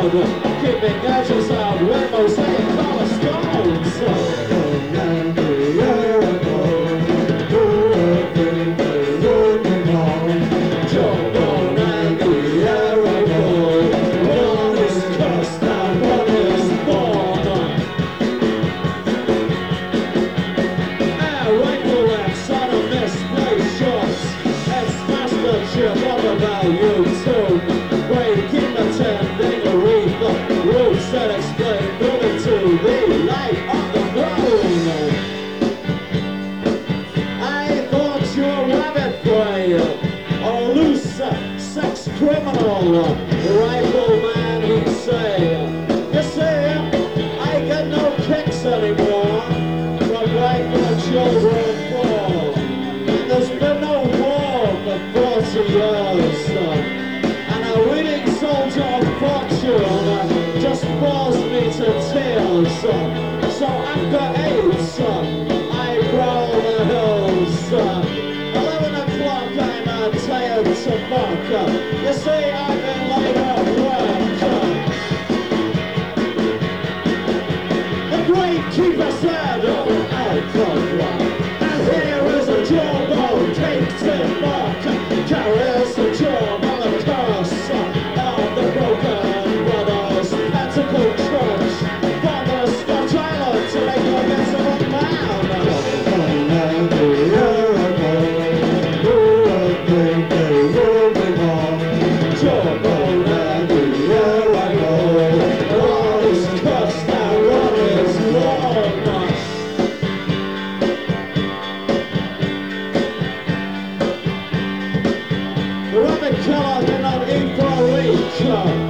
keeping gadgets out with mosaic color stones. That explain moving to the light of the moon. I thought you were a rabbit brain, a loose sex criminal, rifleman he'd say. You see, I get no kicks anymore from rifling children fall. And there's been no war for 40 years. And a reading soldier of fortune just forced me to tears. So after 8, I prowl the hills. 11 o'clock, I'm tired to fuck. You see, I've been laid off work. The great keeper said, out of luck. And here is a jawbone, takes it back. Carries the job on the curse of the broken brothers. Pentacle Church, Father Scotch Island to make you a miserable man. Jawbone and the air I go. What is cursed and what is wrong? The rabbit killer did not eat for a week.